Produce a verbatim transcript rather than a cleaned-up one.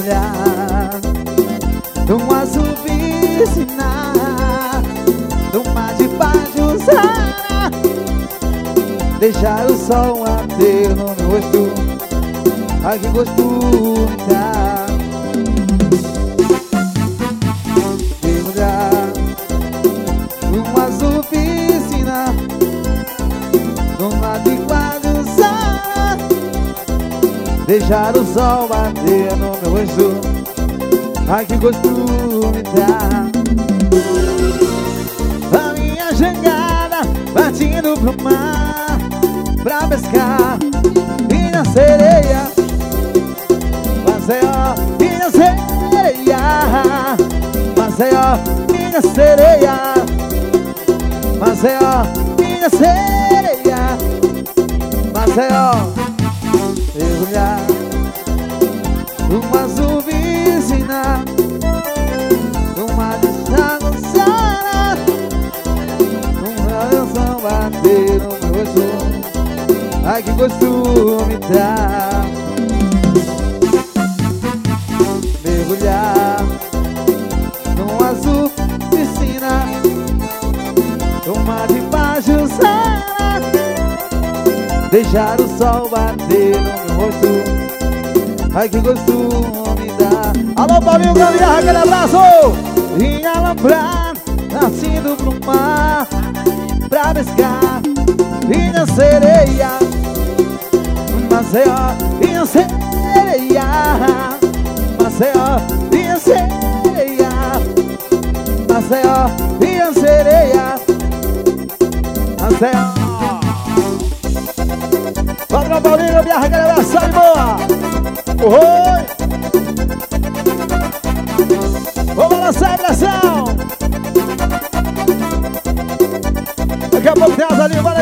Mergulhar num azul piscina, no mar de Pajuçara, deixar o sol bater no meu rosto. Ai, que gosto me dá. Mergulhar num azul piscina, no mar de Pajuçara, deixar o sol bater no meu rosto. Ai, que gosto me dá. A minha jangada partindo pro mar pra pescar minha sereia. Maceió, minha sereia. Maceió, minha sereia. Maceió, minha sereia. Maceió, mergulhar num azul piscina, no mar de Pajuçara, uma canção bater no meu rosto. Ai, que gosto me dá. Mergulhar num azul piscina, no mar de Pajuçara, deixar o sol bater no meu rosto. Ai, que gosto me dá. Alô, Paulinho Gambiarra, aquele abraço. Em Alambrar, nascido pro mar pra pescar minha sereia. Maceió, minha sereia. Maceió, minha sereia. Maceió, minha sereia. Maceió. Padrão Paulinho Gambiarra, aquele abraço, sai boa. Oi! Vamos balançar a pressão! Daqui a pouco tem as ali, bora!